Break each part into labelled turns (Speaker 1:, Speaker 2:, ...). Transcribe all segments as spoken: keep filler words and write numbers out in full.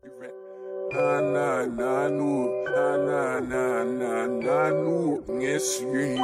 Speaker 1: Na na na nu, na na na na na nu, yes you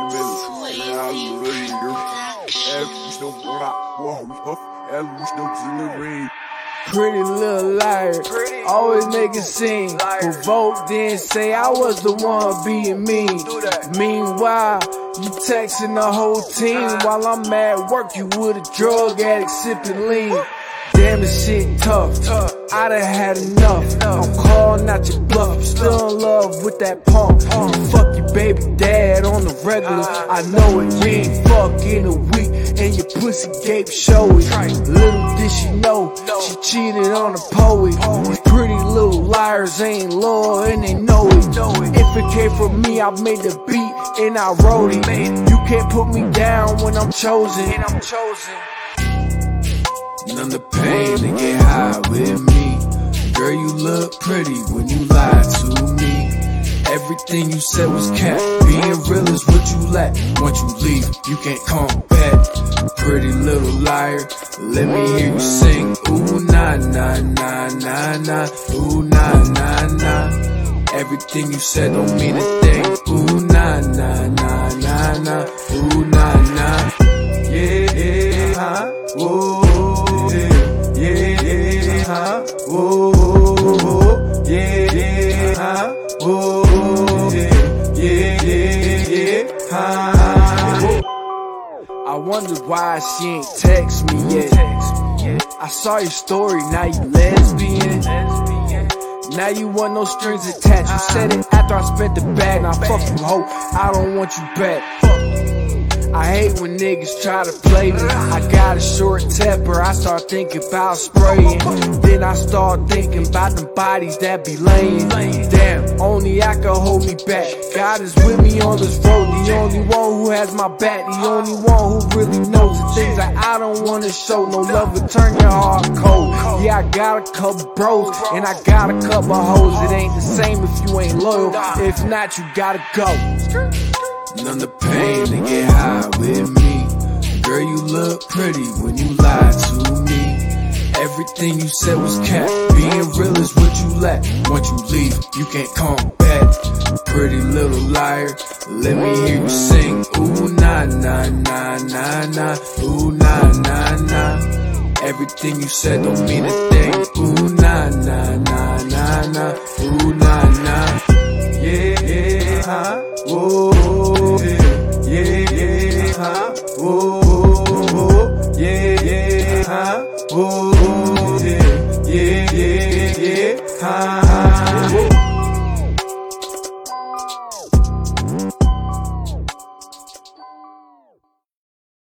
Speaker 2: Pretty little liar, always make a scene. Provoke, then say I was the one being mean. Meanwhile, you texting the whole team while I'm at work. You with a drug addict sipping lean. Damn, this shit tough. I done had enough. I'm calling out your bluff. Still in love with that punk. You fuck your baby dad on the regular. I know it. You ain't fuck in a week and your pussy gape show it. Little did she know she cheated on a poet. These pretty little liars ain't loyal and they know it. If it came from me, I made the beat and I wrote it. You can't put me down when I'm chosen.
Speaker 1: None the pain to get high with me. Girl, you look pretty when you lie to me. Everything you said was cap. Being real is what you lack. Once you leave, you can't come back. Pretty little liar, let me hear you sing. Ooh, nah, nah, nah, nah, nah. Ooh, nah, nah, nah. Everything you said don't mean a thing. Ooh, nah, nah, nah, nah, nah. Ooh, nah, nah. Yeah, yeah, huh? Whoa. Huh? Whoa, yeah, yeah, huh? Whoa, yeah, yeah, yeah, yeah, huh?
Speaker 2: I wonder why she ain't text me yet. I saw your story, now you lesbian. Now you want no strings attached. You said it after I spent the bag. Now fuck you, hoe, I don't want you back. I hate when niggas try to play me. I got a short temper, I start thinking about spraying. Then I start thinking about them bodies that be laying. Damn, only I can hold me back. God is with me on this road, the only one who has my back. The only one who really knows the things that I don't wanna show. No love will turn your heart cold. Yeah, I got a couple bros, and I got a couple hoes. It ain't the same if you ain't loyal. If not, you gotta go.
Speaker 1: None the pain to get high with me. Girl, you look pretty when you lie to me. Everything you said was cap. Being real is what you lack. Once you leave, you can't come back. Pretty little liar, let me hear you sing. Ooh, nah, nah, nah, nah, nah. Ooh, nah, nah, nah. Everything you said don't mean a thing. Ooh, nah, nah, nah, nah, nah. Ooh, nah, nah. Yeah, yeah, huh? Whoa, yeah, yeah, huh? Whoa, yeah, yeah, huh? Whoa, yeah, yeah, yeah, huh?